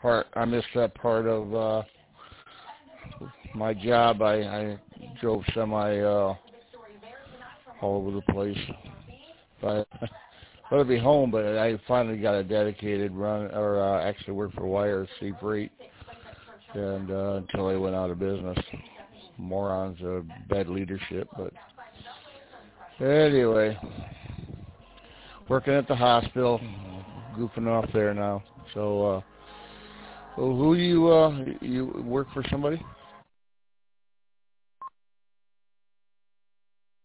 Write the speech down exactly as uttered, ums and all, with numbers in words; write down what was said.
part. I missed that part of uh, my job. I, I drove semi uh, all over the place. But I would be home, but I finally got a dedicated run, or uh, actually worked for Y R C Freight, and uh, until they went out of business. Morons, uh, bad leadership, but anyway, working at the hospital, goofing off there now. So, uh, well, who do you uh, you work for somebody?